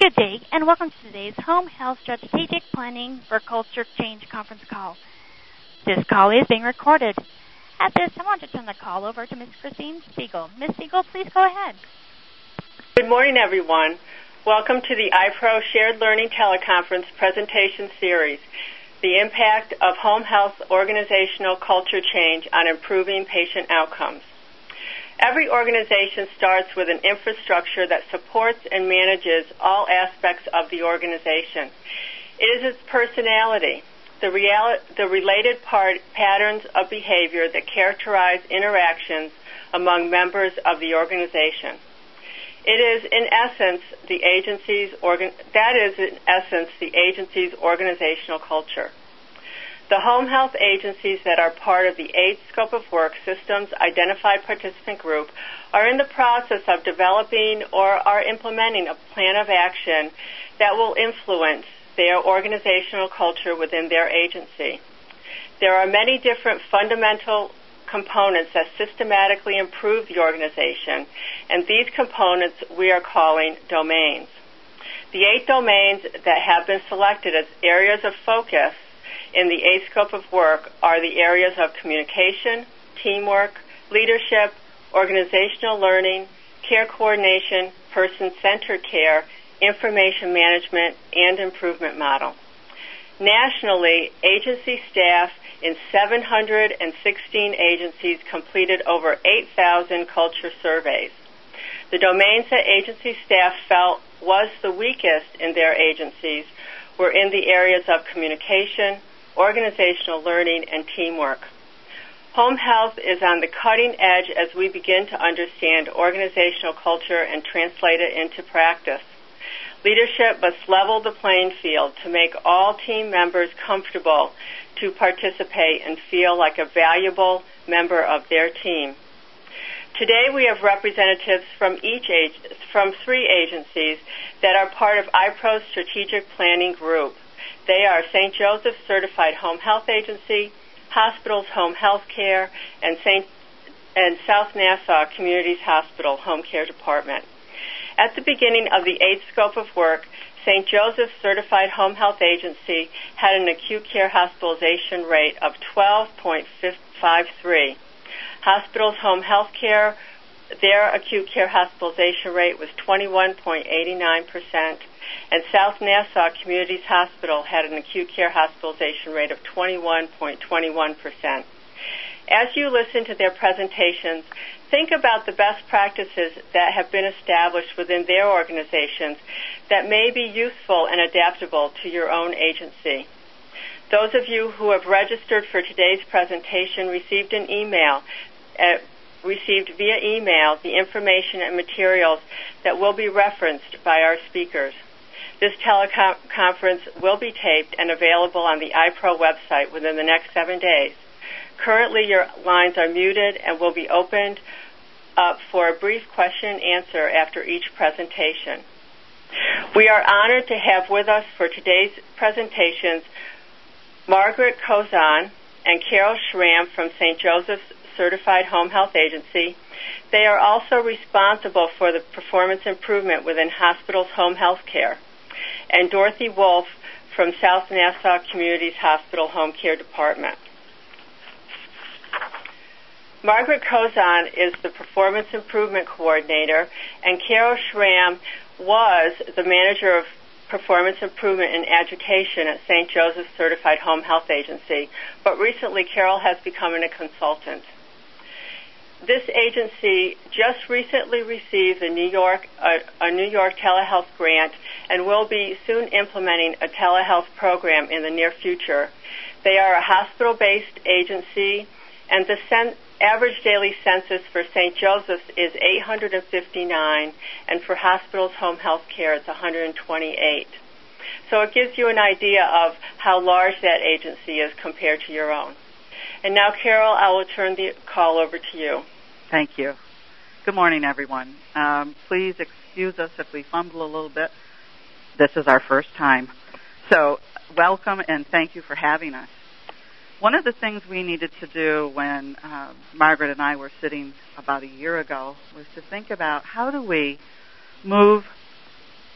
Good day, and welcome to today's Home Health Strategic Planning for Culture Change conference call. This call is being recorded. At this time, I want to turn the call over to Ms. Christine Siegel. Ms. Siegel, please go ahead. Good morning, everyone. Welcome to the iPro Shared Learning Teleconference presentation series, The Impact of Home Health Organizational Culture Change on Improving Patient Outcomes. Every organization starts with an infrastructure that supports and manages all aspects of the organization. It is its personality, the related patterns of behavior that characterize interactions among members of the organization. It is, in essence, the agency's organizational culture. The home health agencies that are part of the 8th Scope of Work Systems Identified Participant Group are in the process of developing or are implementing a plan of action that will influence their organizational culture within their agency. There are many different fundamental components that systematically improve the organization, and these components we are calling domains. The 8 domains that have been selected as areas of focus in the 8th Scope of Work are the areas of communication, teamwork, leadership, organizational learning, care coordination, person-centered care, information management, and improvement model. Nationally, agency staff in 716 agencies completed over 8,000 culture surveys. The domains that agency staff felt was the weakest in their agencies were in the areas of communication, organizational learning, and teamwork. Home health is on the cutting edge as we begin to understand organizational culture and translate it into practice. Leadership must level the playing field to make all team members comfortable to participate and feel like a valuable member of their team. Today we have representatives from 3 agencies that are part of iPro's strategic planning group. They are St. Joseph's Certified Home Health Agency, Hospitals Home Health Care, and South Nassau Communities Hospital Home Care Department. At the beginning of the 8th Scope of Work, St. Joseph's Certified Home Health Agency had an acute care hospitalization rate of 12.53. Hospitals Home Health Care, their acute care hospitalization rate was 21.89%. And South Nassau Communities Hospital had an acute care hospitalization rate of 21.21%. As you listen to their presentations, think about the best practices that have been established within their organizations that may be useful and adaptable to your own agency. Those of you who have registered for today's presentation received via email the information and materials that will be referenced by our speakers. This teleconference will be taped and available on the iPro website within the next 7 days. Currently, your lines are muted and will be opened up for a brief question and answer after each presentation. We are honored to have with us for today's presentations Margaret Kozan and Carol Schramm from St. Joseph's Certified Home Health Agency. They are also responsible for the performance improvement within hospitals' home health care. And Dorothy Wolf from South Nassau Communities Hospital Home Care Department. Margaret Kozan is the Performance Improvement Coordinator, and Carol Schramm was the Manager of Performance Improvement and Agitation at St. Joseph's Certified Home Health Agency, but recently Carol has become a consultant. This agency just recently received a New York telehealth grant and will be soon implementing a telehealth program in the near future. They are a hospital-based agency, and the average daily census for St. Joseph's is 859, and for hospitals home health care it's 128. So it gives you an idea of how large that agency is compared to your own. And now, Carol, I will turn the call over to you. Thank you. Good morning, everyone. Please excuse us if we fumble a little bit. This is our first time. So welcome and thank you for having us. One of the things we needed to do when Margaret and I were sitting about a year ago was to think about how do we move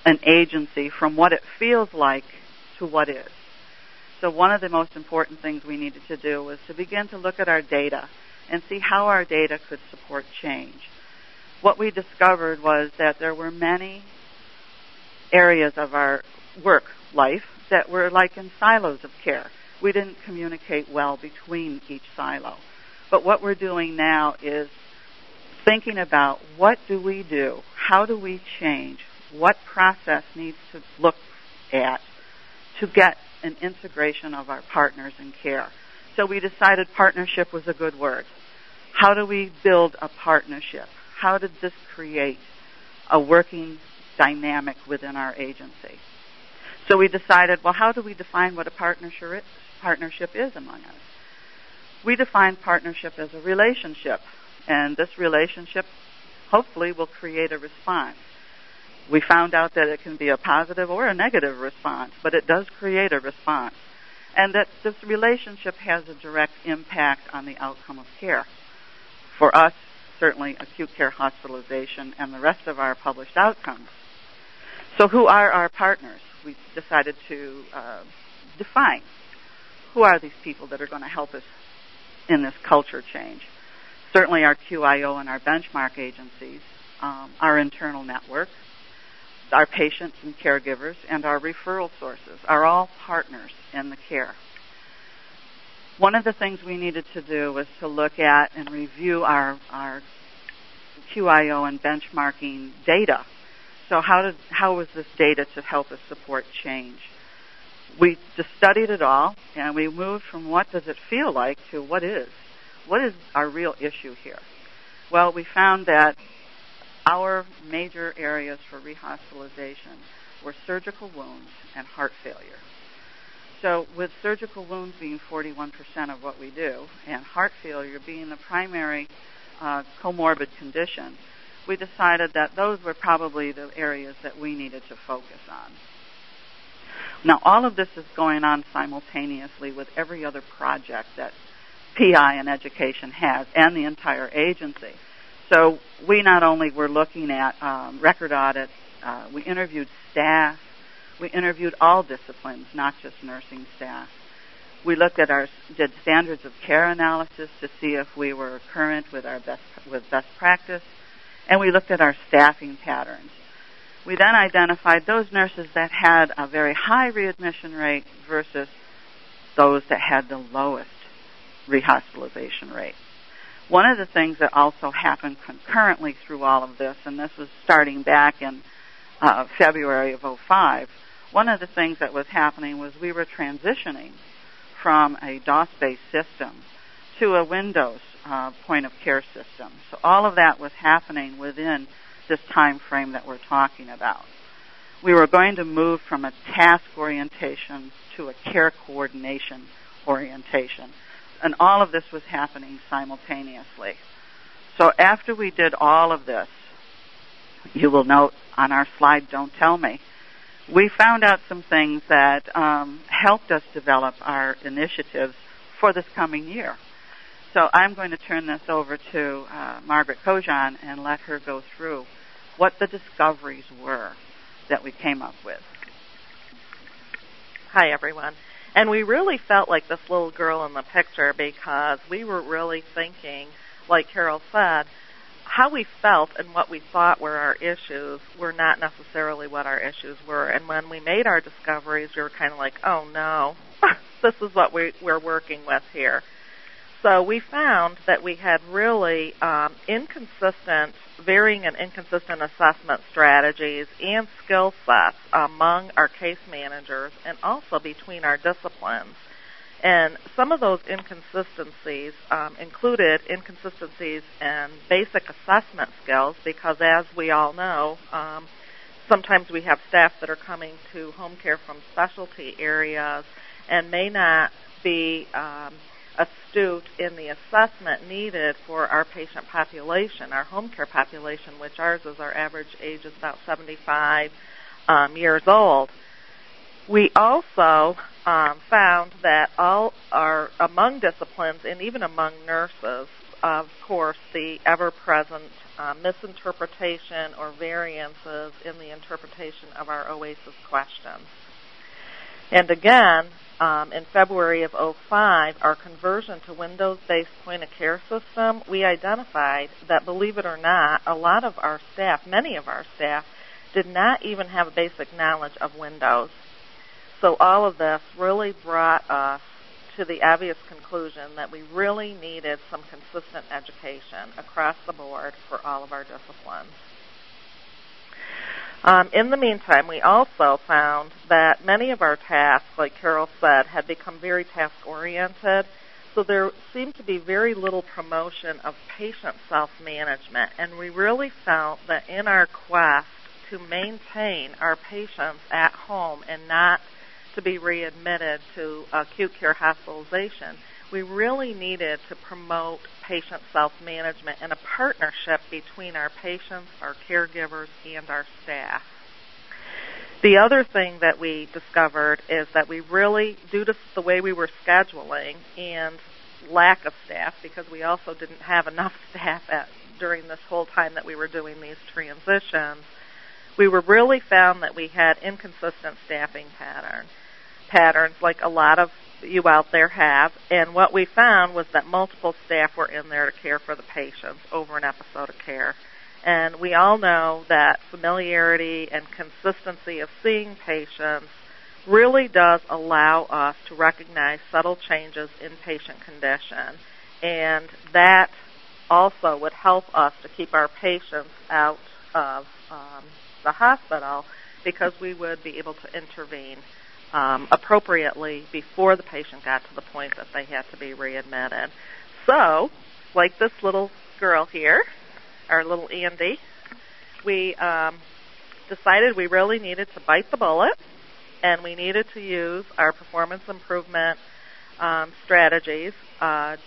an agency from what it feels like to what is. So one of the most important things we needed to do was to begin to look at our data and see how our data could support change. What we discovered was that there were many areas of our work life that were like in silos of care. We didn't communicate well between each silo. But what we're doing now is thinking about what do we do, how do we change, what process needs to look at to get an integration of our partners in care. So we decided partnership was a good word. How do we build a partnership? How did this create a working dynamic within our agency? So we decided, well, how do we define what a partnership is among us? We define partnership as a relationship, and this relationship hopefully will create a response. We found out that it can be a positive or a negative response, but it does create a response, and that this relationship has a direct impact on the outcome of care. For us, certainly acute care hospitalization and the rest of our published outcomes. So who are our partners? We decided to define who are these people that are going to help us in this culture change. Certainly our QIO and our benchmark agencies, our internal network, our patients and caregivers, and our referral sources are all partners in the care. One of the things we needed to do was to look at and review our QIO and benchmarking data. So how was this data to help us support change? We just studied it all, and we moved from what does it feel like to what is our real issue here. Well, we found that our major areas for rehospitalization were surgical wounds and heart failure. So with surgical wounds being 41% of what we do, and heart failure being the primary comorbid condition, we decided that those were probably the areas that we needed to focus on. Now, all of this is going on simultaneously with every other project that PI and education has and the entire agency. So we not only were looking at record audits, we interviewed staff, we interviewed all disciplines, not just nursing staff. We looked at did standards of care analysis to see if we were current with best practice, and we looked at our staffing patterns. We then identified those nurses that had a very high readmission rate versus those that had the lowest rehospitalization rate. One of the things that also happened concurrently through all of this, and this was starting back in February of 2005, one of the things that was happening was we were transitioning from a DOS-based system to a Windows point-of-care system. So all of that was happening within this time frame that we're talking about. We were going to move from a task orientation to a care coordination orientation. And all of this was happening simultaneously. So after we did all of this, you will note on our slide, Don't Tell Me, we found out some things that helped us develop our initiatives for this coming year. So I'm going to turn this over to Margaret Kojan and let her go through what the discoveries were that we came up with. Hi, everyone. And we really felt like this little girl in the picture because we were really thinking, like Carol said, how we felt and what we thought were our issues were not necessarily what our issues were. And when we made our discoveries, we were kind of like, oh, no, this is what we're working with here. So we found that we had really varying and inconsistent assessment strategies and skill sets among our case managers and also between our disciplines. And some of those inconsistencies included inconsistencies in basic assessment skills because, as we all know, sometimes we have staff that are coming to home care from specialty areas and may not be astute in the assessment needed for our patient population, our home care population, which ours is our average age is about 75 years old. We also found that among disciplines and even among nurses, of course, the ever-present misinterpretation or variances in the interpretation of our OASIS questions. And again, in February of 2005, our conversion to Windows-based point-of-care system, we identified that, believe it or not, a lot of our staff, many of our staff, did not even have a basic knowledge of Windows. So all of this really brought us to the obvious conclusion that we really needed some consistent education across the board for all of our disciplines. In the meantime, we also found that many of our tasks, like Carol said, had become very task-oriented, so there seemed to be very little promotion of patient self-management, and we really felt that in our quest to maintain our patients at home and not to be readmitted to acute care hospitalization, we really needed to promote patient self-management and a partnership between our patients, our caregivers, and our staff. The other thing that we discovered is that we really, due to the way we were scheduling and lack of staff, because we also didn't have enough staff during this whole time that we were doing these transitions, we were really found that we had inconsistent staffing patterns like a lot of you out there have, and what we found was that multiple staff were in there to care for the patients over an episode of care. And we all know that familiarity and consistency of seeing patients really does allow us to recognize subtle changes in patient condition, and that also would help us to keep our patients out of the hospital, because we would be able to intervene appropriately before the patient got to the point that they had to be readmitted. So, like this little girl here, our little Andy, we decided we really needed to bite the bullet, and we needed to use our performance improvement strategies, and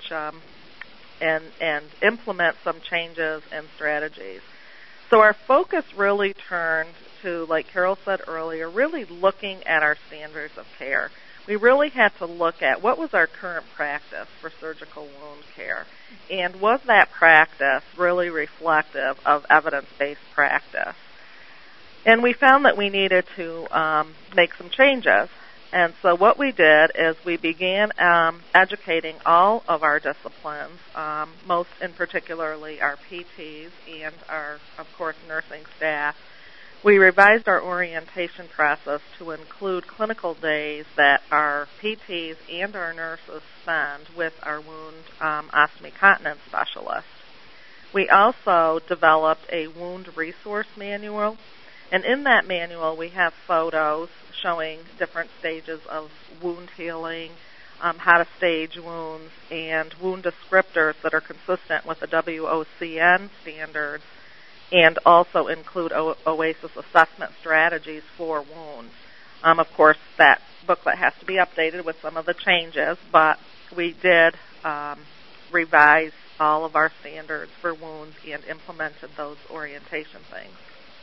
implement some changes and strategies. So our focus really turned to, like Carol said earlier, really looking at our standards of care. We really had to look at what was our current practice for surgical wound care, and was that practice really reflective of evidence-based practice. And we found that we needed to make some changes. And so what we did is we began educating all of our disciplines, most in particularly our PTs and our, of course, nursing staff. We revised our orientation process to include clinical days that our PTs and our nurses spend with our wound ostomy continence specialists. We also developed a wound resource manual, and in that manual we have photos showing different stages of wound healing, how to stage wounds, and wound descriptors that are consistent with the WOCN standards, and also include OASIS assessment strategies for wounds. Of course, that booklet has to be updated with some of the changes, but we did revise all of our standards for wounds and implemented those orientation things.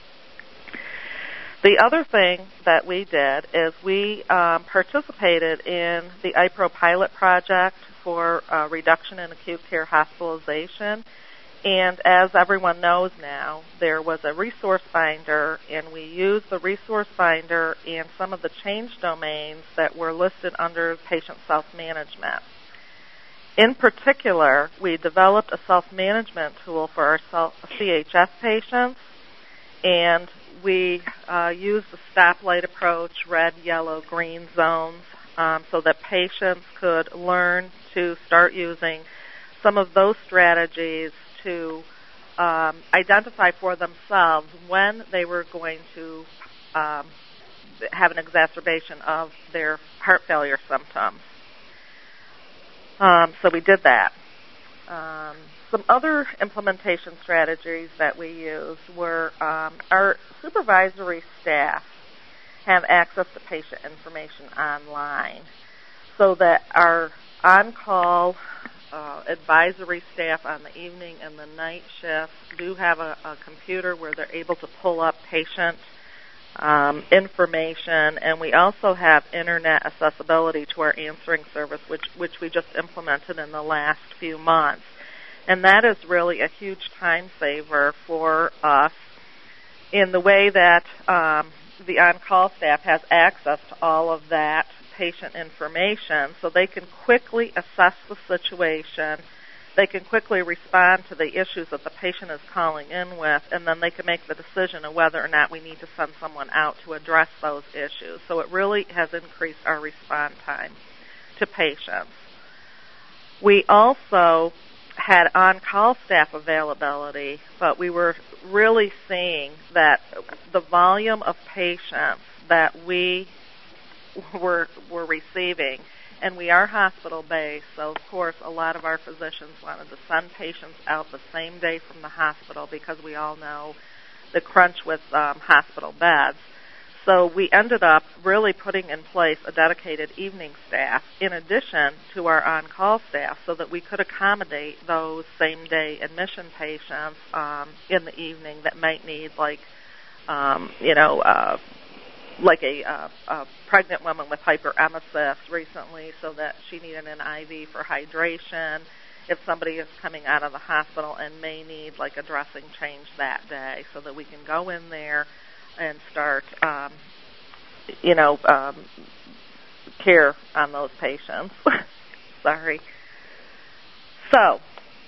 The other thing that we did is we participated in the IPRO pilot project for reduction in acute care hospitalization. And as everyone knows now, there was a resource binder, and we used the resource binder and some of the change domains that were listed under patient self-management. In particular, we developed a self-management tool for our CHF patients, and we used the stoplight approach, red, yellow, green zones, so that patients could learn to start using some of those strategies to identify for themselves when they were going to have an exacerbation of their heart failure symptoms. So we did that. Some other implementation strategies that we used were our supervisory staff have access to patient information online, so that our on-call advisory staff on the evening and the night shifts do have a computer where they're able to pull up patient information, and we also have internet accessibility to our answering service, which we just implemented in the last few months. And that is really a huge time saver for us in the way that the on-call staff has access to all of that patient information, so they can quickly assess the situation, they can quickly respond to the issues that the patient is calling in with, and then they can make the decision of whether or not we need to send someone out to address those issues. So it really has increased our response time to patients. We also had on-call staff availability, but we were really seeing that the volume of patients that we were receiving, and we are hospital-based, so of course a lot of our physicians wanted to send patients out the same day from the hospital because we all know the crunch with hospital beds. So we ended up really putting in place a dedicated evening staff in addition to our on-call staff so that we could accommodate those same-day admission patients in the evening that might need, like a pregnant woman with hyperemesis recently, so that she needed an IV for hydration. If somebody is coming out of the hospital and may need like a dressing change that day, so that we can go in there and start, care on those patients. Sorry. So,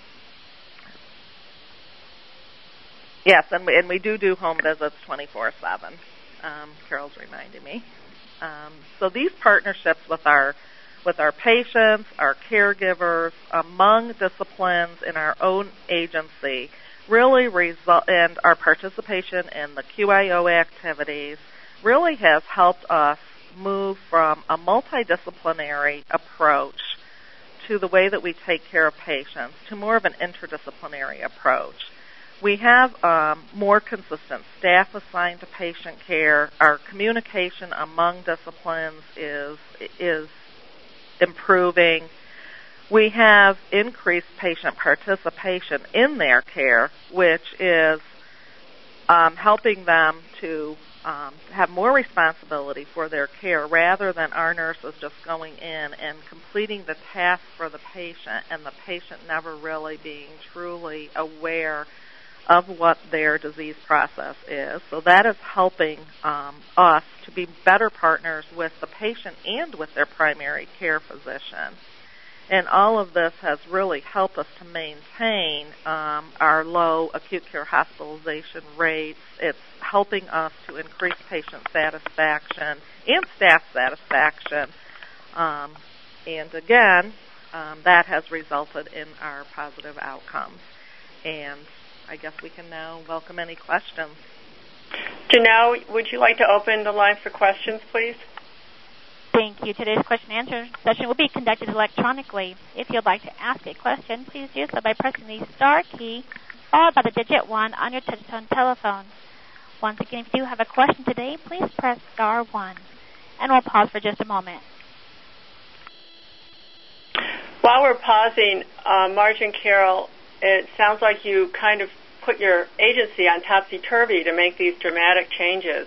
yes, and we do home visits 24/7. Carol's reminding me. So these partnerships with our patients, our caregivers, among disciplines in our own agency really result, and our participation in the QIO activities really has helped us move from a multidisciplinary approach to the way that we take care of patients to more of an interdisciplinary approach. We have more consistent staff assigned to patient care. Our communication among disciplines is improving. We have increased patient participation in their care, which is helping them to have more responsibility for their care rather than our nurses just going in and completing the task for the patient and the patient never really being truly aware of what their disease process is. So that is helping us to be better partners with the patient and with their primary care physician. And all of this has really helped us to maintain our low acute care hospitalization rates. It's helping us to increase patient satisfaction and staff satisfaction. And again, that has resulted in our positive outcomes. And I guess we can now welcome any questions. Janelle, would you like to open the line for questions, please? Thank you. Today's question and answer session will be conducted electronically. If you'd like to ask a question, please do so by pressing the star key followed by the digit 1 on your touch-tone telephone. Once again, if you have a question today, please press star 1. And we'll pause for just a moment. While we're pausing, Marge and Carol, it sounds like you kind of put your agency on topsy-turvy to make these dramatic changes.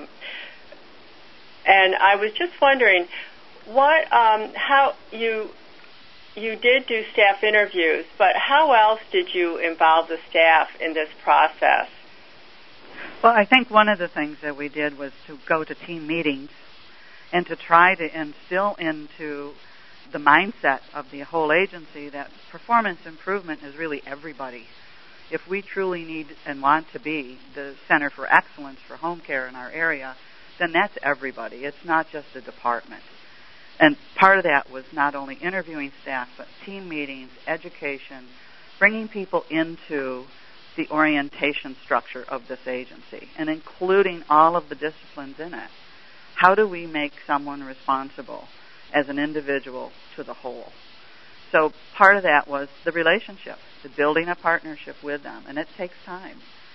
And I was just wondering, how you did do staff interviews, but how else did you involve the staff in this process? Well, I think one of the things that we did was to go to team meetings and to try to instill into the mindset of the whole agency that performance improvement is really everybody. If we truly need and want to be the center for excellence for home care in our area, then that's everybody. It's not just a department. And part of that was not only interviewing staff, but team meetings, education, bringing people into the orientation structure of this agency and including all of the disciplines in it. How do we make someone responsible as an individual to the whole? So part of that was the relationship, the building a partnership with them, and it takes time.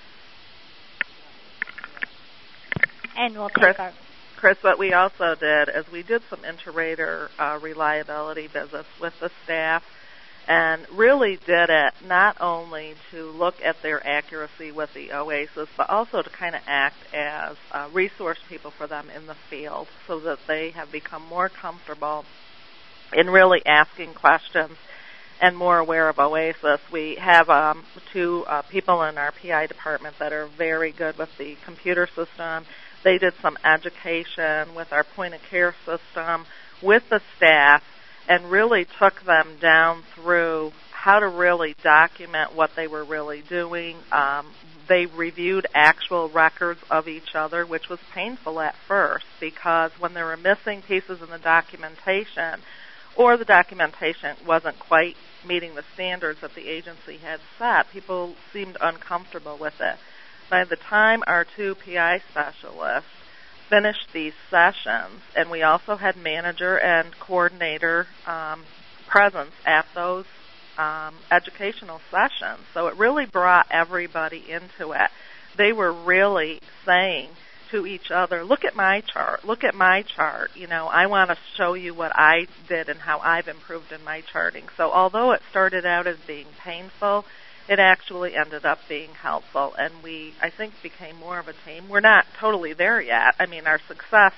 And we'll take Chris, what we also did is we did some inter-rater reliability visits with the staff and really did it not only to look at their accuracy with the OASIS, but also to kind of act as resource people for them in the field so that they have become more comfortable in really asking questions and more aware of OASIS. We have two people in our PI department that are very good with the computer system. They did some education with our point-of-care system with the staff and really took them down through how to really document what they were really doing. They reviewed actual records of each other, which was painful at first because when there were missing pieces in the documentation or the documentation wasn't quite meeting the standards that the agency had set, people seemed uncomfortable with it. By the time our two PI specialists finished these sessions, and we also had manager and coordinator presence at those educational sessions. So it really brought everybody into it. They were really saying to each other, look at my chart, look at my chart. You know, I want to show you what I did and how I've improved in my charting. So although it started out as being painful, it actually ended up being helpful, and we, I think, became more of a team. We're not totally there yet. I mean, our success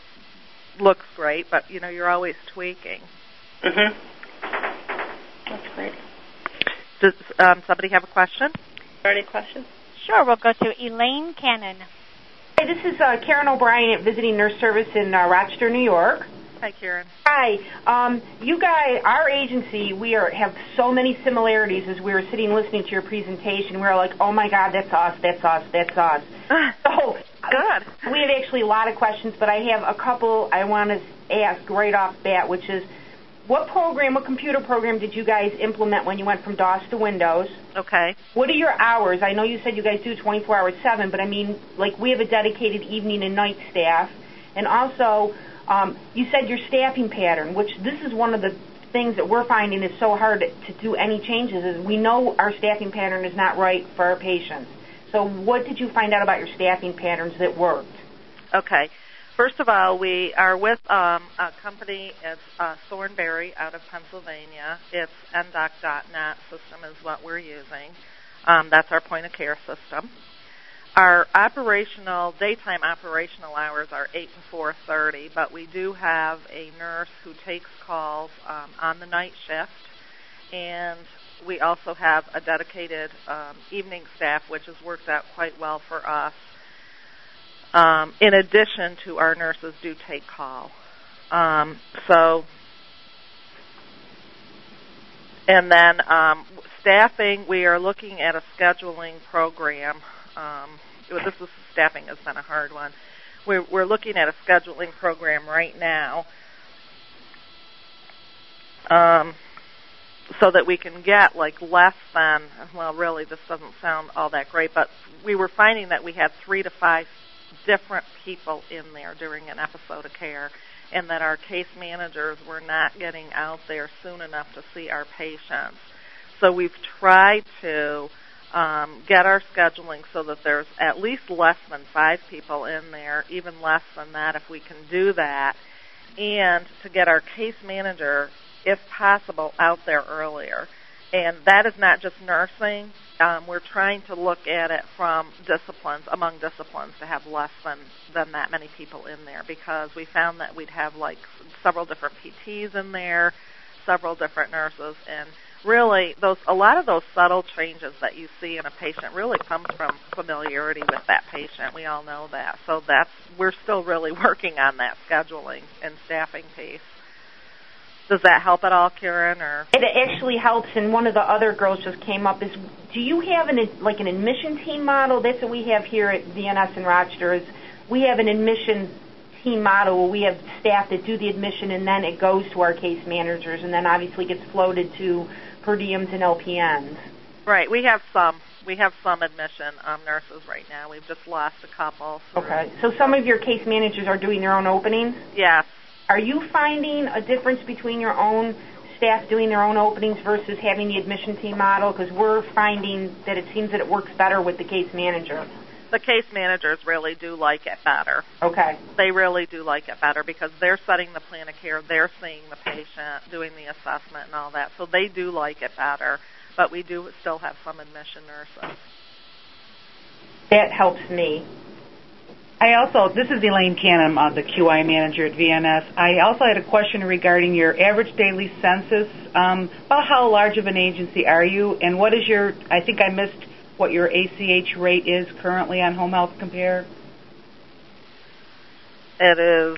looks great, but, you know, you're always tweaking. Mm-hmm. That's great. Does somebody have a question? Any questions? Sure, we'll go to Elaine Cannon. Hi, this is Karen O'Brien at Visiting Nurse Service in Rochester, New York. Hi, Karen. Hi. You guys, our agency, have so many similarities as we were sitting listening to your presentation. We were like, oh, my God, that's us, that's us, that's us. So good. We have actually a lot of questions, but I have a couple I want to ask right off the bat, which is, what computer program did you guys implement when you went from DOS to Windows? Okay. What are your hours? I know you said you guys do 24 hours 7, but I mean, like, we have a dedicated evening and night staff. And also, you said your staffing pattern, which this is one of the things that we're finding is so hard to do any changes, is we know our staffing pattern is not right for our patients. So what did you find out about your staffing patterns that worked? Okay. First of all, we are with a company, it's Thornberry out of Pennsylvania. It's ndoc.net system is what we're using. That's our point-of-care system. Our daytime operational hours are 8 to 4:30, but we do have a nurse who takes calls on the night shift, and we also have a dedicated evening staff, which has worked out quite well for us. In addition to our nurses do take call. And then staffing, we are looking at a scheduling program. Staffing has been a hard one. We're looking at a scheduling program right now so that we can get like less than, well, really this doesn't sound all that great, but we were finding that we had 3 to 5 different people in there during an episode of care, and that our case managers were not getting out there soon enough to see our patients. So we've tried to get our scheduling so that there's at least less than 5 people in there, even less than that if we can do that, and to get our case manager, if possible, out there earlier. And that is not just nursing. We're trying to look at it from among disciplines, to have less than that many people in there, because we found that we'd have like several different PTs in there, several different nurses, and really a lot of those subtle changes that you see in a patient really comes from familiarity with that patient. We all know that. So we're still really working on that scheduling and staffing piece. Does that help at all, Karen? Or it actually helps, and one of the other girls just came up is, do you have an admission team model? That's what we have here at VNS in Rochester. Is we have an admission team model where we have staff that do the admission, and then it goes to our case managers, and then obviously gets floated to per diems and LPNs. Right. We have some admission nurses right now. We've just lost a couple. Okay. So some of your case managers are doing their own openings? Yes. Are you finding a difference between your own staff doing their own openings versus having the admission team model? Because we're finding that it seems that it works better with the case manager. The case managers really do like it better. Okay. They really do like it better because they're setting the plan of care, they're seeing the patient, doing the assessment and all that. So they do like it better, but we do still have some admission nurses. That helps me. This is Elaine Canham, the QI manager at VNS. I also had a question regarding your average daily census. About how large of an agency are you, and what is I think I missed what your ACH rate is currently on Home Health Compare? It is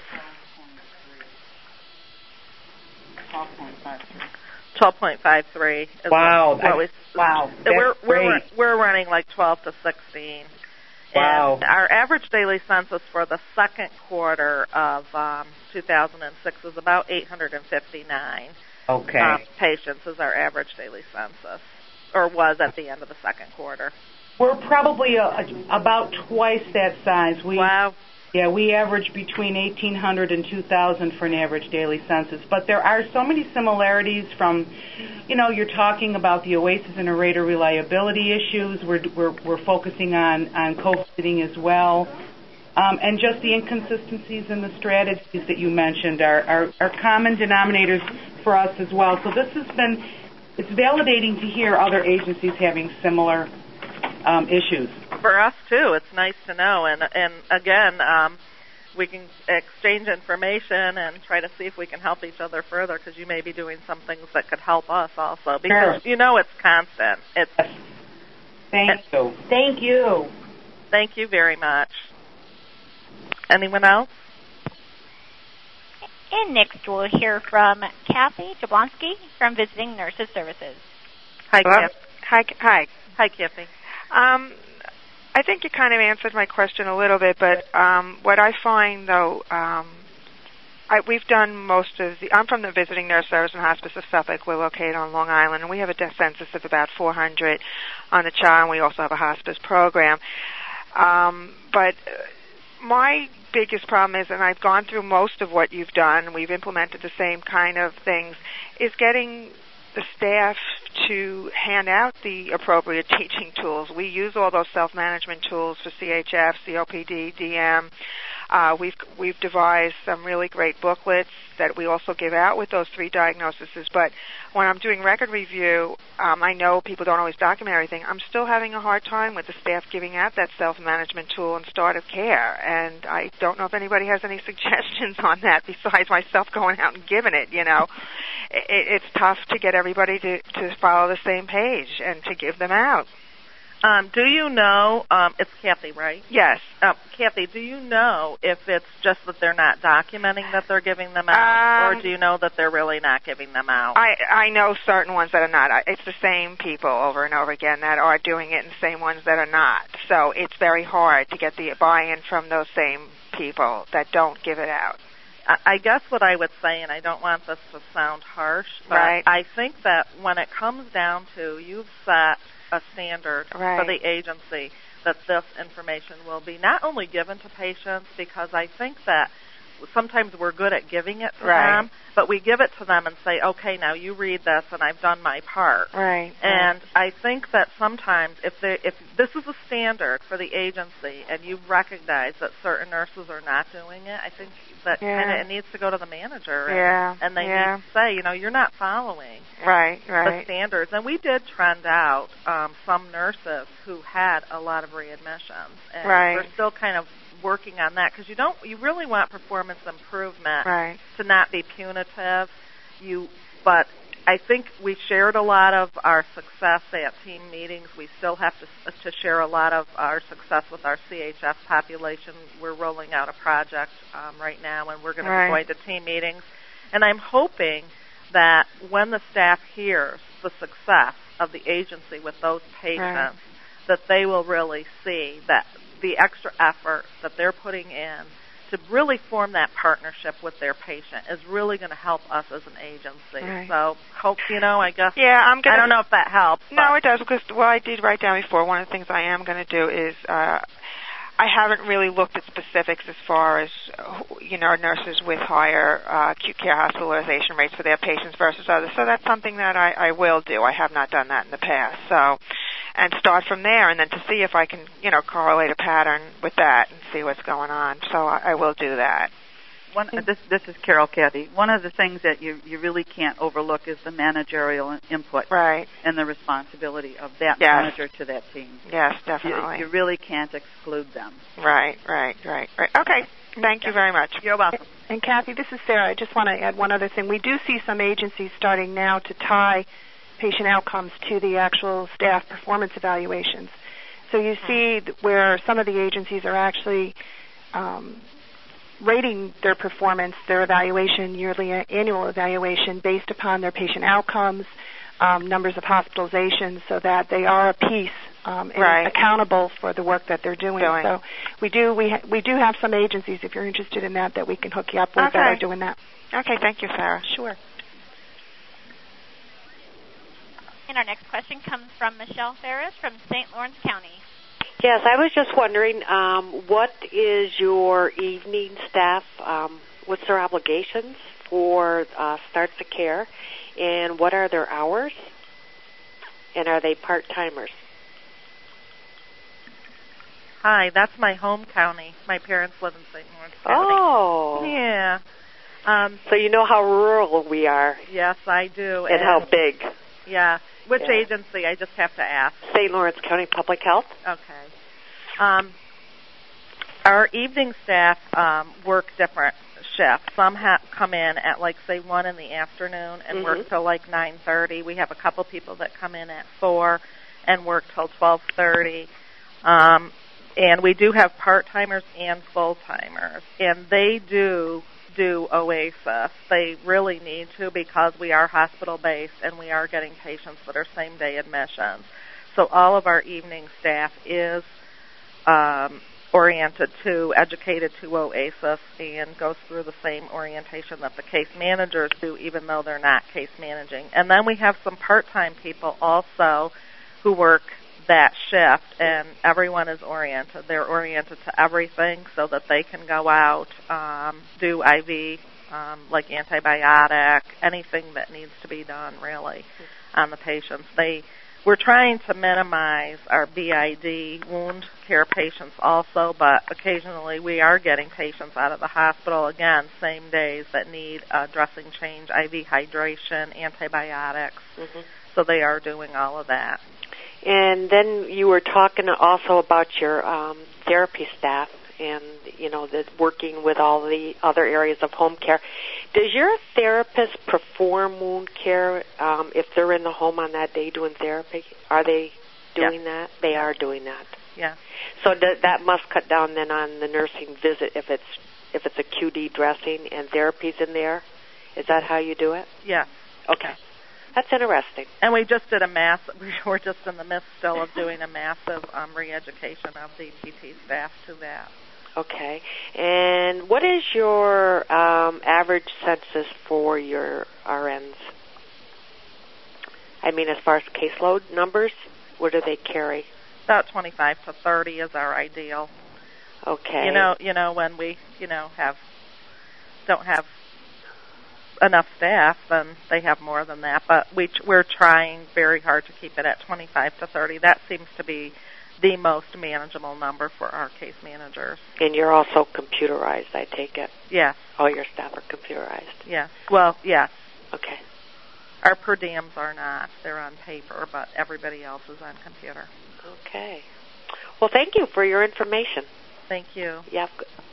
12.53. Wow. Wow. We're running like 12 to 16. Wow. And our average daily census for the second quarter of 2006 was about 859. Okay. Patients is our average daily census, or was at the end of the second quarter. We're probably about twice that size. Wow. Yeah, we average between 1,800 and 2,000 for an average daily census. But there are so many similarities from, you're talking about the OASIS and ORATOR reliability issues. We're focusing on co-fitting as well. And just the inconsistencies in the strategies that you mentioned are common denominators for us as well. So it's validating to hear other agencies having similar issues. For us too, it's nice to know, and again, we can exchange information and try to see if we can help each other further, because you may be doing some things that could help us also, because sure. It's constant. Thank you. Thank you very much. Anyone else? And next we'll hear from Kathy Jablonski from Visiting Nurses Services. Hi, Kathy. Hi. Hi, Kathy. I think you kind of answered my question a little bit, but what I find, though, we've done most of I'm from the Visiting Nurse Service and Hospice of Suffolk. We're located on Long Island, and we have a death census of about 400 on the child, and we also have a hospice program. But my biggest problem is, and I've gone through most of what you've done, we've implemented the same kind of things, is getting the staff to hand out the appropriate teaching tools. We use all those self-management tools for CHF, COPD, DM. We've devised some really great booklets that we also give out with those 3 diagnoses. But when I'm doing record review, I know people don't always document everything. I'm still having a hard time with the staff giving out that self-management tool and start of care. And I don't know if anybody has any suggestions on that besides myself going out and giving it, It's tough to get everybody to follow the same page and to give them out. Do you know, it's Kathy, right? Yes. Kathy, do you know if it's just that they're not documenting that they're giving them out, or do you know that they're really not giving them out? I know certain ones that are not. It's the same people over and over again that are doing it and the same ones that are not. So it's very hard to get the buy-in from those same people that don't give it out. I guess what I would say, and I don't want this to sound harsh, but right. I think that when it comes down to you've set a standard right. for the agency that this information will be not only given to patients, because I think that sometimes we're good at giving it to right. them, but we give it to them and say, okay, now you read this and I've done my part. Right. And I think that sometimes if this is a standard for the agency and you recognize that certain nurses are not doing it, I think that it needs to go to the manager and they need to say, you're not following the standards. And we did trend out some nurses who had a lot of readmissions, and we're still kind of working on that, because you really want performance improvement to not be punitive. But I think we shared a lot of our success at team meetings. We still have to share a lot of our success with our CHF population. We're rolling out a project right now, and we're going to be going to team meetings. And I'm hoping that when the staff hears the success of the agency with those patients, that they will really see that the extra effort that they're putting in to really form that partnership with their patient is really going to help us as an agency. Right. So, hope, I guess. Yeah, I don't know if that helps. No, it does, because what I did write down before, one of the things I am going to do is I haven't really looked at specifics as far as, nurses with higher acute care hospitalization rates for their patients versus others. So that's something that I will do. I have not done that in the past. So, and start from there, and then to see if I can, correlate a pattern with that and see what's going on. So I will do that. This is Carol Caddy. One of the things that you really can't overlook is the managerial input, right, and the responsibility of that manager to that team. Yes, definitely. You really can't exclude them. Right. Okay, thank you very much. You're welcome. And Kathy, this is Sarah. I just want to add one other thing. We do see some agencies starting now to tie patient outcomes to the actual staff performance evaluations. So you see where some of the agencies are actually rating their performance, their evaluation, yearly annual evaluation, based upon their patient outcomes, numbers of hospitalizations, so that they are a piece and accountable for the work that they're doing. So we do have some agencies, if you're interested in that we can hook you up with that are doing that. Okay, thank you, Sarah. Sure. And our next question comes from Michelle Ferris from St. Lawrence County. Yes, I was just wondering, what is your evening staff, what's their obligations for starts of care, and what are their hours, and are they part-timers? Hi, that's my home county. My parents live in St. Lawrence County. Oh. Yeah. So you know how rural we are. Yes, I do. And how big. Yeah. Which agency? I just have to ask. St. Lawrence County Public Health. Okay. Our evening staff work different shifts. Some come in at, like, say, 1 in the afternoon and work till, like, 9:30. We have a couple people that come in at 4 and work till 12:30. And we do have part-timers and full-timers. And they do OASIS. They really need to, because we are hospital-based and we are getting patients that are same-day admissions. So all of our evening staff is oriented to, educated to OASIS, and goes through the same orientation that the case managers do, even though they're not case managing. And then we have some part-time people also who work that shift, and everyone is oriented. They're oriented to everything so that they can go out, do IV, like antibiotic, anything that needs to be done, really, on the patients. We're trying to minimize our BID wound care patients also, but occasionally we are getting patients out of the hospital, again, same days, that need dressing change, IV hydration, antibiotics. So they are doing all of that. And then you were talking also about your therapy staff and, working with all the other areas of home care. Does your therapist perform wound care if they're in the home on that day doing therapy? Are they doing that? They are doing that. Yeah. So that must cut down then on the nursing visit if it's a QD dressing and therapy's in there. Is that how you do it? Yeah. Okay. That's interesting. And we just did we're just in the midst still of doing a massive re-education of the PT staff to that. Okay. And what is your average census for your RNs? I mean, as far as caseload numbers, what do they carry? About 25 to 30 is our ideal. Okay. When we, don't have enough staff, then they have more than that. But we're trying very hard to keep it at 25 to 30. That seems to be the most manageable number for our case managers. And you're also computerized, I take it? Yes. All your staff are computerized? Yes. Well, yes. Okay. Our per diems are not. They're on paper, but everybody else is on computer. Okay. Well, thank you for your information. Thank you. Yeah.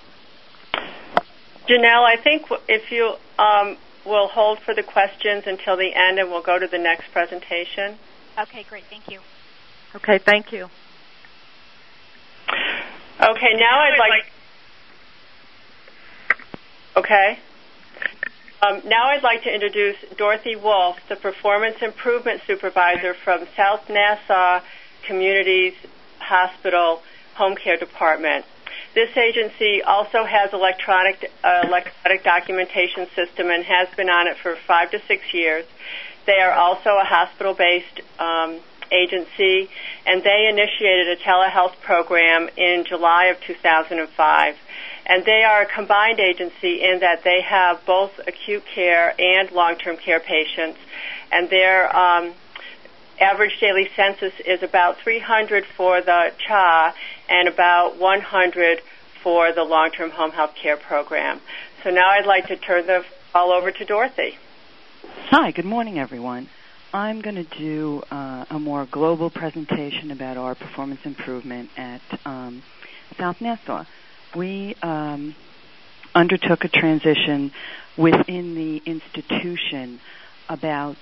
Janelle, I think if you will hold for the questions until the end, and we'll go to the next presentation. Okay, great. Thank you. Okay, thank you. Okay, now I'd like to introduce Dorothy Wolf, the Performance Improvement Supervisor from South Nassau Communities Hospital Home Care Department. This agency also has electronic documentation system and has been on it for 5 to 6 years. They are also a hospital-based agency, and they initiated a telehealth program in July of 2005. And they are a combined agency in that they have both acute care and long-term care patients, and their average daily census is about 300 for the CHA and about 100 for the long-term home health care program. So now I'd like to turn the call over to Dorothy. Hi, good morning, everyone. I'm going to do a more global presentation about our performance improvement at South Nassau. We undertook a transition within the institution about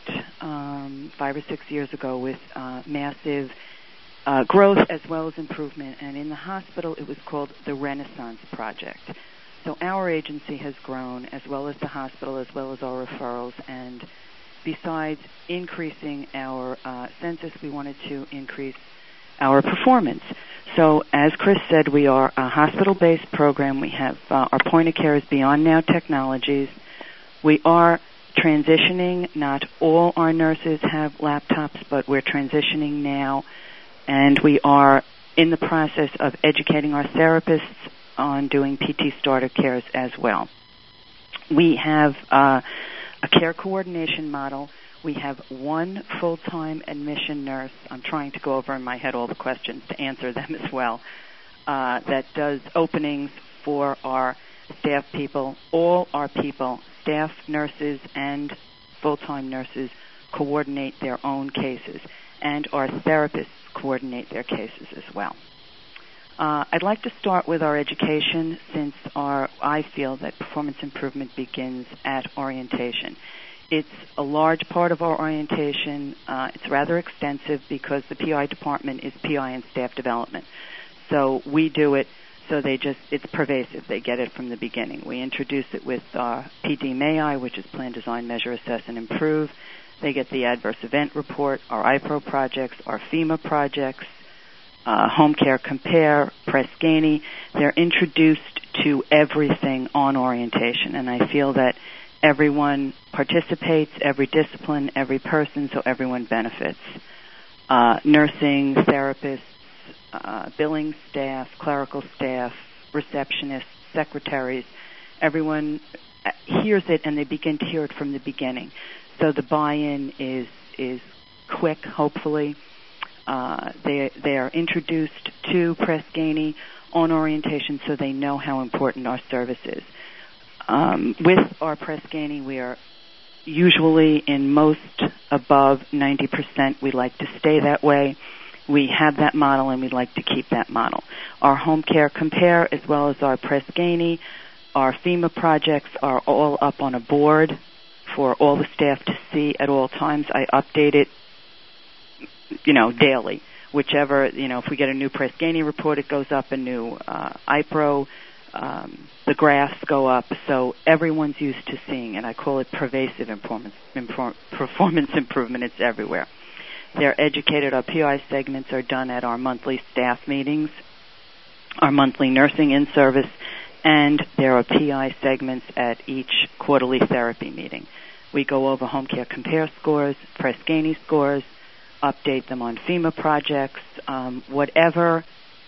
5 or 6 years ago with massive growth as well as improvement. And in the hospital, it was called the Renaissance Project. So our agency has grown as well as the hospital, as well as our referrals. And besides increasing our census, we wanted to increase our performance. So as Chris said, we are a hospital-based program. We have our point of care is Beyond Now Technologies. We are transitioning. Not all our nurses have laptops, but we're transitioning now. And we are in the process of educating our therapists on doing PT starter cares as well. We have a care coordination model. We have one full-time admission nurse. I'm trying to go over in my head all the questions to answer them as well. That does openings for our staff people. All our people, staff nurses and full-time nurses, coordinate their own cases, and our therapists coordinate their cases as well. I'd like to start with our education, since I feel that performance improvement begins at orientation. It's a large part of our orientation. It's rather extensive because the PI department is PI and staff development. So we do it so it's pervasive. They get it from the beginning. We introduce it with our PD MAI, which is Plan, Design, Measure, Assess, and Improve. They get the adverse event report, our IPRO projects, our FEMA projects, Home Care Compare, Press Ganey. They're introduced to everything on orientation, and I feel that everyone participates, every discipline, every person, so everyone benefits. Nursing, therapists, billing staff, clerical staff, receptionists, secretaries, everyone hears it and they begin to hear it from the beginning. So the buy-in is quick, hopefully. They are introduced to Press Ganey on orientation so they know how important our service is. With our Press Ganey, we are usually in most above 90%. We like to stay that way. We have that model, and we'd like to keep that model. Our Home Care Compare, as well as our Press Ganey, our FEMA projects are all up on a board for all the staff to see at all times. I update it, daily. Whichever, if we get a new Press Ganey report, it goes up. A new IPRO, the graphs go up. So everyone's used to seeing it. I call it pervasive performance improvement. It's everywhere. They're educated. Our PI segments are done at our monthly staff meetings, our monthly nursing in-service, and there are PI segments at each quarterly therapy meeting. We go over Home Care Compare scores, Press Ganey scores, update them on FEMA projects. Whatever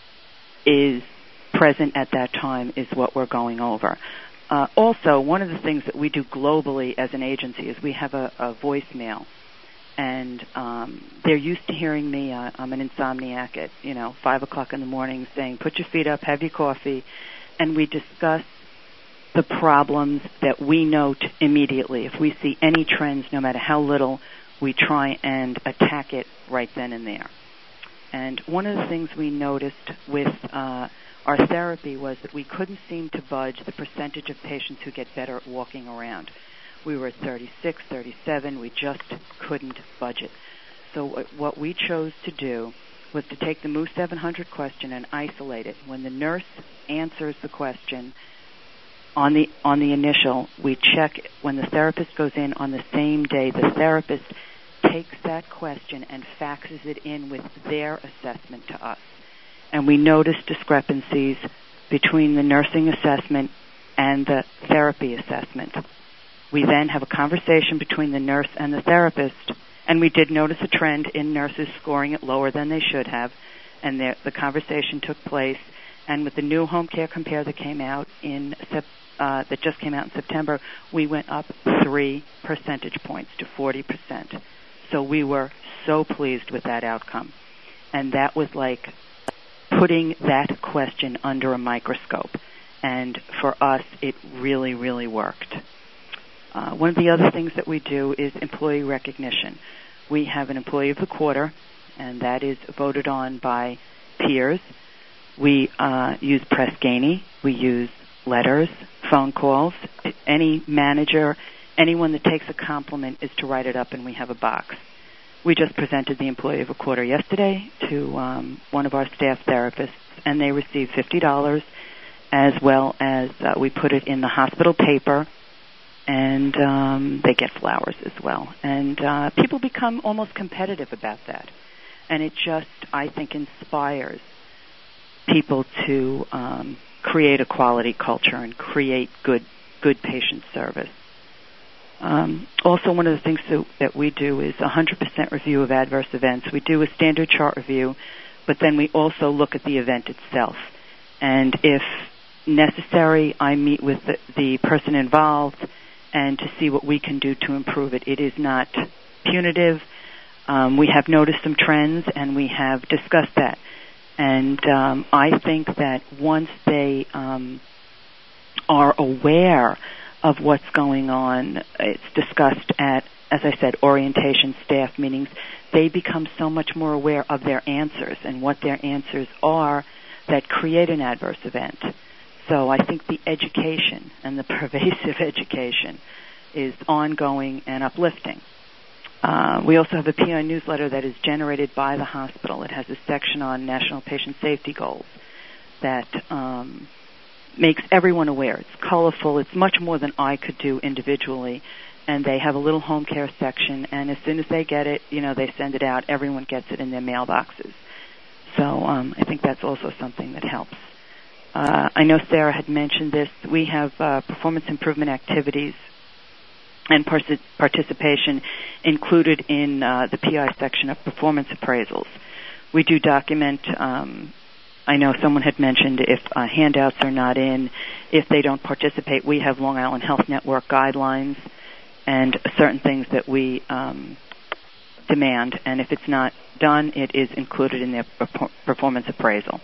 is present at that time is what we're going over. Also, one of the things that we do globally as an agency is we have a voicemail. And they're used to hearing me. I'm an insomniac at 5 o'clock in the morning, saying, "Put your feet up, have your coffee," and we discuss the problems that we note immediately. If we see any trends, no matter how little, we try and attack it right then and there. And one of the things we noticed with our therapy was that we couldn't seem to budge the percentage of patients who get better at walking around. We were at 36, 37. We just couldn't budget. So what we chose to do was to take the Moose 700 question and isolate it. When the nurse answers the question on the initial, we check when the therapist goes in on the same day. The therapist takes that question and faxes it in with their assessment to us. And we notice discrepancies between the nursing assessment and the therapy assessment. We then have a conversation between the nurse and the therapist, and we did notice a trend in nurses scoring it lower than they should have, and the conversation took place. And with the new Home Care Compare that came out that just came out in September, we went up 3 percentage points to 40%. So we were so pleased with that outcome, and that was like putting that question under a microscope. and for us, it really, really worked. One of the other things that we do is employee recognition. We have an Employee of the Quarter, and that is voted on by peers. We use Press Ganey. We use letters, phone calls. Any manager, anyone that takes a compliment is to write it up, and we have a box. We just presented the Employee of the Quarter yesterday to one of our staff therapists, and they received $50, as well as we put it in the hospital paper, and they get flowers as well. And people become almost competitive about that. And it just, I think, inspires people to create a quality culture and create good patient service. Also, one of the things that we do is 100% review of adverse events. We do a standard chart review, but then we also look at the event itself. And if necessary, I meet with the person involved and to see what we can do to improve it. It is not punitive. We have noticed some trends, and we have discussed that. And I think that once they are aware of what's going on, it's discussed at, as I said, orientation staff meetings, they become so much more aware of their answers and what their answers are that create an adverse event. So I think the education and the pervasive education is ongoing and uplifting. We also have a PI newsletter that is generated by the hospital. It has a section on national patient safety goals that makes everyone aware. It's colorful. It's much more than I could do individually. And they have a little home care section, and as soon as they get it, they send it out. Everyone gets it in their mailboxes. So I think that's also something that helps. I know Sarah had mentioned this. We have performance improvement activities and participation included in the PI section of performance appraisals. We do document, I know someone had mentioned if handouts are not in, if they don't participate, we have Long Island Health Network guidelines and certain things that we demand, and if it's not done, it is included in their performance appraisal.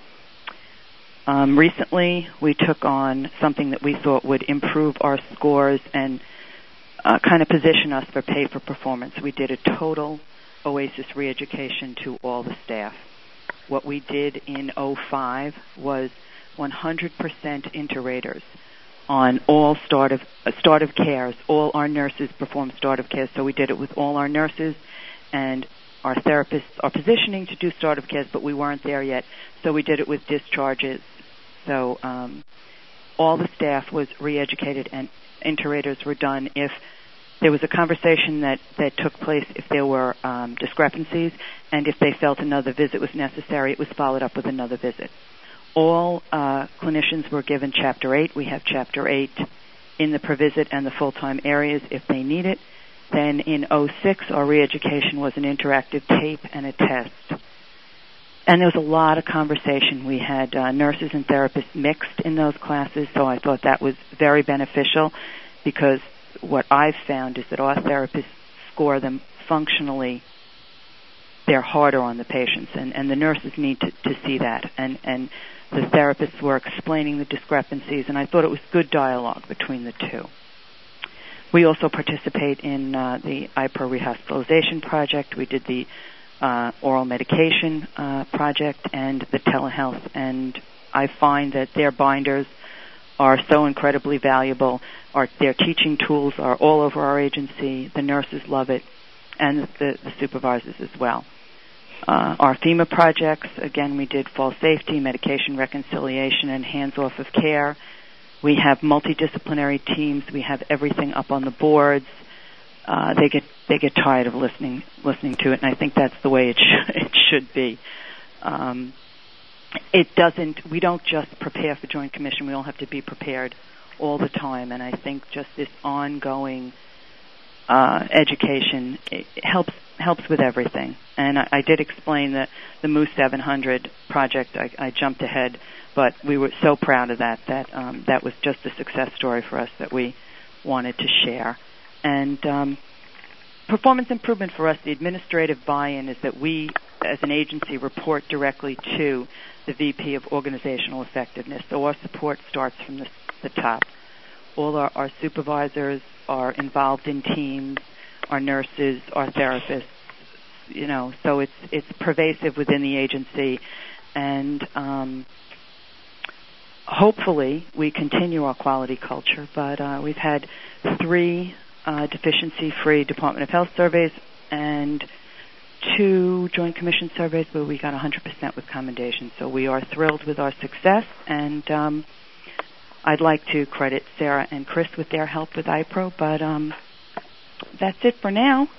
Recently, we took on something that we thought would improve our scores and kind of position us for pay for performance. We did a total OASIS re-education to all the staff. What we did in 2005 was 100% interraters on all start of cares. All our nurses perform start of cares, so we did it with all our nurses, and our therapists are positioning to do start of cares, but we weren't there yet, so we did it with discharges. So all the staff was re-educated, and interrators were done if there was a conversation that took place, if there were discrepancies, and if they felt another visit was necessary, it was followed up with another visit. All clinicians were given Chapter 8. We have Chapter 8 in the per-visit and the full-time areas if they need it. Then in 2006, our re-education was an interactive tape and a test. And there was a lot of conversation. We had nurses and therapists mixed in those classes, so I thought that was very beneficial because what I've found is that our therapists score them functionally. They're harder on the patients, and the nurses need to see that. And the therapists were explaining the discrepancies, and I thought it was good dialogue between the two. We also participate in the IPRO rehospitalization project. We did the oral medication project and the telehealth, and I find that their binders are so incredibly valuable. Their teaching tools are all over our agency. The nurses love it, and the supervisors as well. Our FEMA projects, again, we did fall safety, medication reconciliation, and hands-off of care. We have multidisciplinary teams. We have everything up on the boards. They get tired of listening to it, and I think that's the way it should be. We don't just prepare for Joint Commission. We all have to be prepared all the time, and I think just this ongoing education helps with everything. And I did explain the Moose 700 project. I jumped ahead, but we were so proud of that was just a success story for us that we wanted to share. And performance improvement for us, the administrative buy-in is that we, as an agency, report directly to the VP of Organizational Effectiveness. So our support starts from the top. All our supervisors are involved in teams, our nurses, our therapists, so it's pervasive within the agency, and hopefully we continue our quality culture. But we've had 3 deficiency-free Department of Health surveys and 2 Joint Commission surveys where we got 100% with commendation. So we are thrilled with our success, and I'd like to credit Sarah and Chris with their help with IPRO, but that's it for now.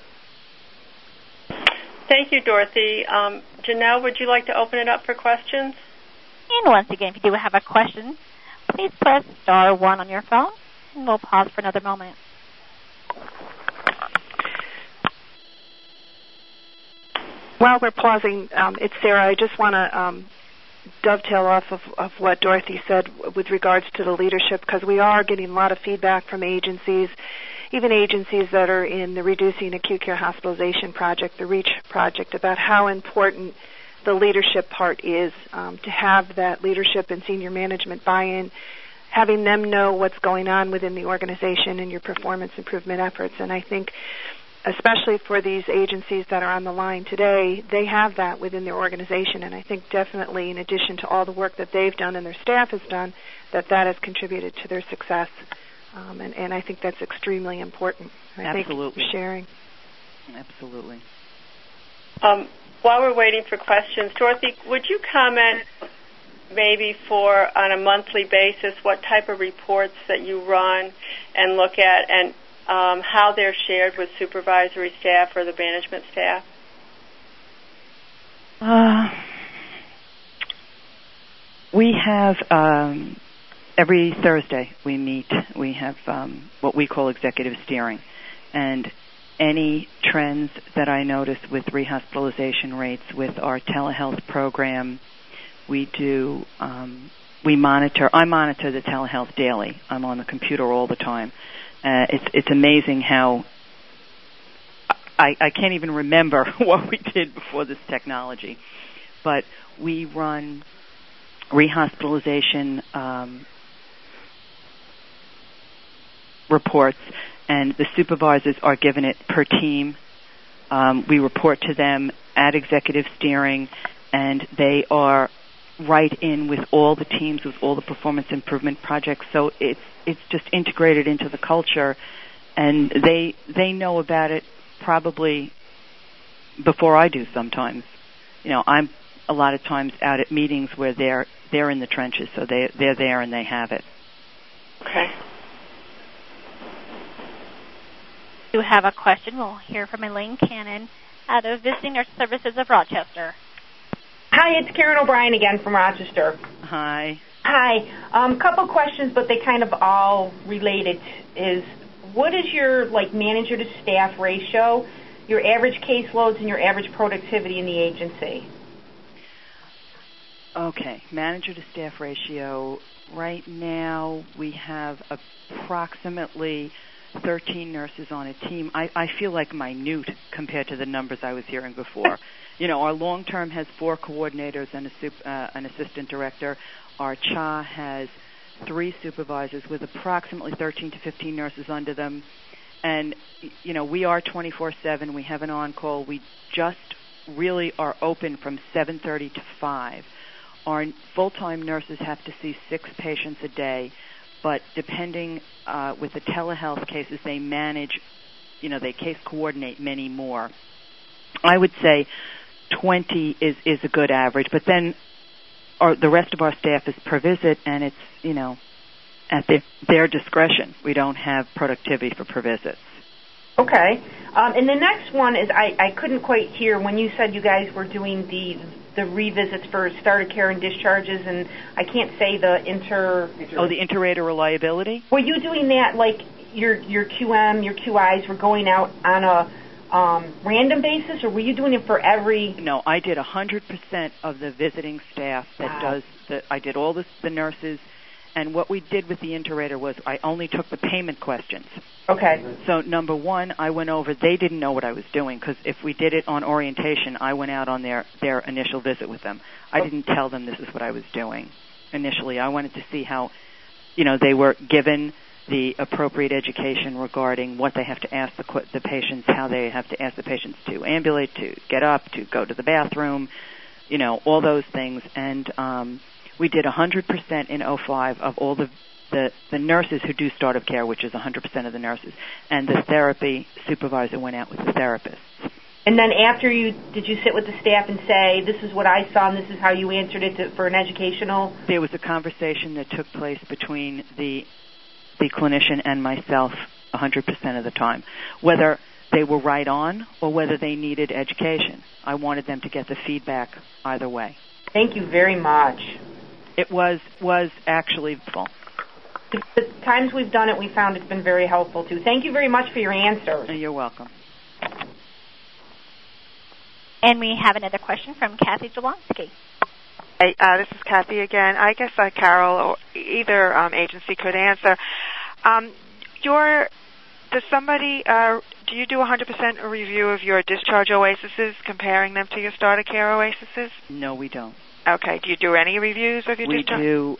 Thank you, Dorothy. Janelle, would you like to open it up for questions? And once again, if you do have a question, please press star 1 on your phone, and we'll pause for another moment. While we're pausing, it's Sarah. I just want to dovetail off of what Dorothy said with regards to the leadership, because we are getting a lot of feedback from agencies, even agencies that are in the Reducing Acute Care Hospitalization Project, the REACH project, about how important the leadership part is, to have that leadership and senior management buy-in, having them know what's going on within the organization and your performance improvement efforts. And I think especially for these agencies that are on the line today, they have that within their organization. And I think definitely in addition to all the work that they've done and their staff has done, that has contributed to their success. And I think that's extremely important. Absolutely. Thank you for sharing. Absolutely. While we're waiting for questions, Dorothy, would you comment maybe on a monthly basis what type of reports that you run and look at, and how they're shared with supervisory staff or the management staff? We have every Thursday we meet. We have what we call executive steering, and any trends that I notice with rehospitalization rates with our telehealth program, we do. We monitor. I monitor the telehealth daily. I'm on the computer all the time. It's amazing how I can't even remember what we did before this technology, but we run rehospitalization reports, and the supervisors are given it per team. We report to them at executive steering, and they are right in with all the teams, with all the performance improvement projects. So it's just integrated into the culture, and they know about it probably before I do sometimes. I'm a lot of times out at meetings where they're in the trenches, so they're there and they have it. Okay. You have a question. We'll hear from Elaine Cannon out of Visiting Nurse Services of Rochester. Hi, it's Karen O'Brien again from Rochester. Hi. Hi. Couple questions, but they kind of all related. Is what is your manager to staff ratio, your average caseloads, and your average productivity in the agency? Okay, manager to staff ratio. Right now we have approximately 13 nurses on a team. I feel like minute compared to the numbers I was hearing before. Our long-term has 4 coordinators and an assistant director. Our CHA has 3 supervisors with approximately 13 to 15 nurses under them. And, we are 24/7. We have an on-call. We just really are open from 7:30 to 5. Our full-time nurses have to see 6 patients a day. But depending with the telehealth cases, they manage, they case coordinate many more. I would say 20 is a good average. But then the rest of our staff is per visit, and it's, at their discretion. We don't have productivity for per visits. Okay. And the next one is I couldn't quite hear when you said you guys were doing the revisits for starter care and discharges, and I can't say the the inter-rater reliability? Were you doing that your QM, your QIs were going out on a random basis, or were you doing it for every? No, I did 100% of the visiting staff that does I did all the nurses And what we did with the Inter-Rater was I only took the payment questions. Okay. So number one, I went over. They didn't know what I was doing because if we did it on orientation, I went out on their initial visit with them. I didn't tell them this is what I was doing initially. I wanted to see how, they were given the appropriate education regarding what they have to ask the patients, how they have to ask the patients to ambulate, to get up, to go to the bathroom, all those things. And we did 100% in 05 of all the nurses who do start of care, which is 100% of the nurses, and the therapy supervisor went out with the therapists. And then after did you sit with the staff and say, this is what I saw and this is how you answered it for an educational? There was a conversation that took place between the clinician and myself 100% of the time, whether they were right on or whether they needed education. I wanted them to get the feedback either way. Thank you very much. It was actually full. The times we've done it, we found it's been very helpful, too. Thank you very much for your answers. You're welcome. And we have another question from Kathy Jelonsky. Hey, this is Kathy again. I guess Carol or either agency could answer. Do you do 100% review of your discharge OASISes, comparing them to your starter care OASISes? No, we don't. Okay. Do you do any reviews of your discharge? We do.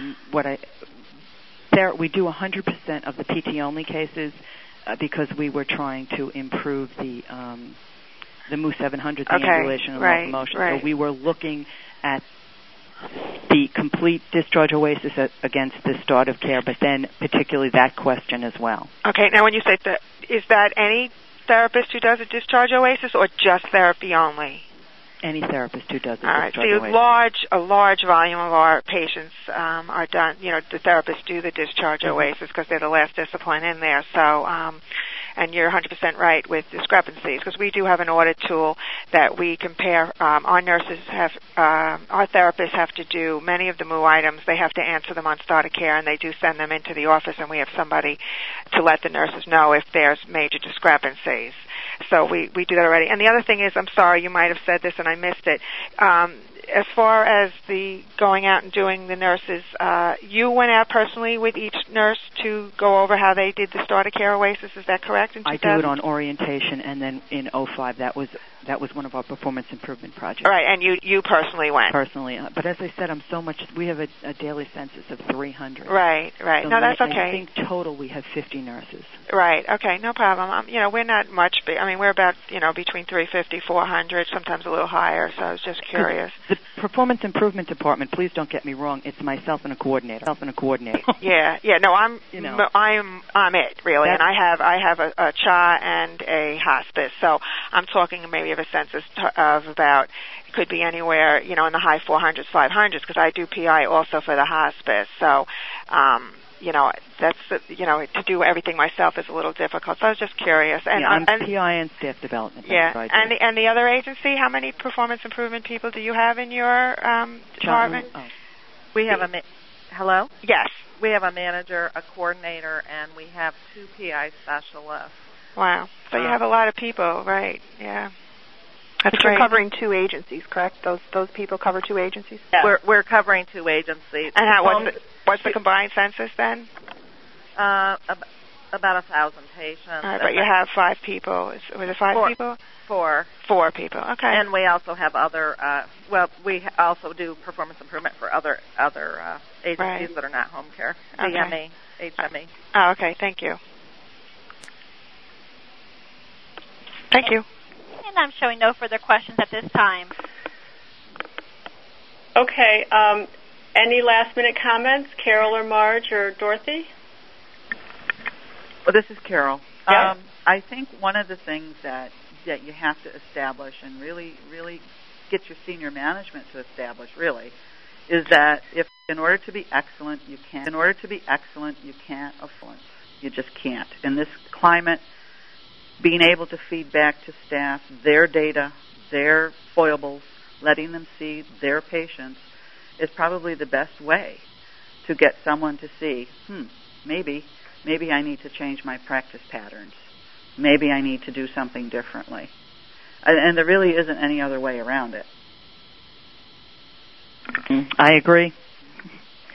We do 100% of the PT-only cases because we were trying to improve the MOO 700, the ambulation and locomotion. Right. So we were looking at the complete discharge OASIS against the start of care, but then particularly that question as well. Okay. Now, when you say is that any therapist who does a discharge OASIS or just therapy only? Any therapist who does a discharge OASIS. A large volume of our patients are done. The therapists do the discharge OASIS because they're the last discipline in there. So, and you're 100% right with discrepancies because we do have an audit tool that we compare. Our therapists have to do many of the MOO items. They have to answer them on starter care, and they do send them into the office, and we have somebody to let the nurses know if there's major discrepancies. So we do that already. And the other thing is, I'm sorry, you might have said this and I missed it. As far as the going out and doing the nurses, you went out personally with each nurse to go over how they did the starter care OASIS. Is that correct? I do it on orientation, and then in 05, that was one of our performance improvement projects. All right, and you personally went? Personally, but as I said, we have a daily census of 300. Right. So no, that's okay. I think total we have 50 nurses. Right. Okay. No problem. We're not much big. We're about between 350, 400, sometimes a little higher. So I was just curious. The performance improvement department. Please don't get me wrong. It's myself and a coordinator. Yeah. No, I'm it really, and I have a CHA and a hospice. So I'm talking maybe of a census of about. Could be anywhere, in the high 400s, 500s, because I do PI also for the hospice. So, that's to do everything myself is a little difficult. So I was just curious. And I'm PI and staff development. Yeah, and the other agency, how many performance improvement people do you have in your department? We have hello? Yes. We have a manager, a coordinator, and we have 2 PI specialists. Wow. So you have a lot of people, right? Yeah. But you're covering 2 agencies, correct? Those people cover 2 agencies? Yeah. We're covering 2 agencies. And what's the combined census then? About 1,000 patients. All right, but you have 5 people. Was it 5 people? 4. 4 people. Okay. And we also have other. We also do performance improvement for other agencies that are not home care. DME, HME. Oh, okay. Thank you. Thank you. And I'm showing no further questions at this time. Okay. Any last-minute comments, Carol or Marge or Dorothy? Well, this is Carol. Yes. I think one of the things that you have to establish and really get your senior management to establish is that in order to be excellent, you can't afford. You just can't. In this climate, being able to feed back to staff their data, their foibles, letting them see their patients is probably the best way to get someone to see, maybe I need to change my practice patterns. Maybe I need to do something differently. And there really isn't any other way around it. I agree.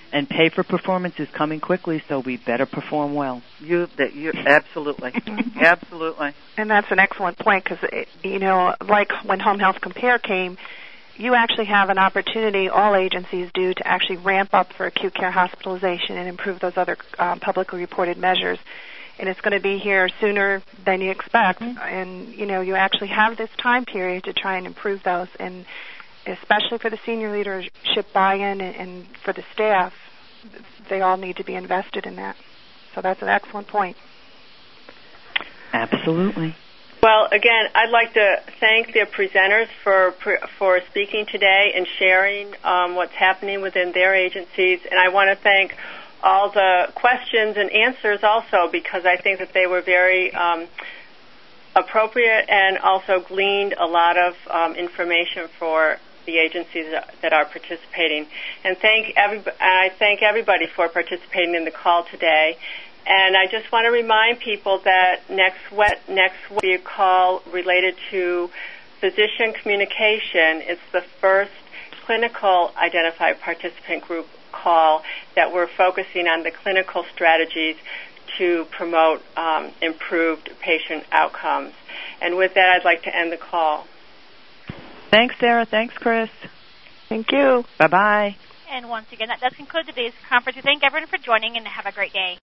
And pay for performance is coming quickly, so we better perform well. You absolutely, absolutely. And that's an excellent point because, like when Home Health Compare came, you actually have an opportunity, all agencies do, to actually ramp up for acute care hospitalization and improve those other publicly reported measures. And it's going to be here sooner than you expect. Mm-hmm. And, you actually have this time period to try and improve those. And especially for the senior leadership buy-in and for the staff, they all need to be invested in that. So that's an excellent point. Absolutely. Well, again, I'd like to thank the presenters for speaking today and sharing what's happening within their agencies. And I want to thank all the questions and answers also, because I think that they were very appropriate and also gleaned a lot of information for the agencies that are participating. And I thank everybody for participating in the call today. And I just want to remind people that next week will be a call related to physician communication. It's the first clinical identified participant group call that we're focusing on the clinical strategies to promote improved patient outcomes. And with that, I'd like to end the call. Thanks, Sarah. Thanks, Chris. Thank you. Bye-bye. And once again, that does conclude today's conference. We thank everyone for joining, and have a great day.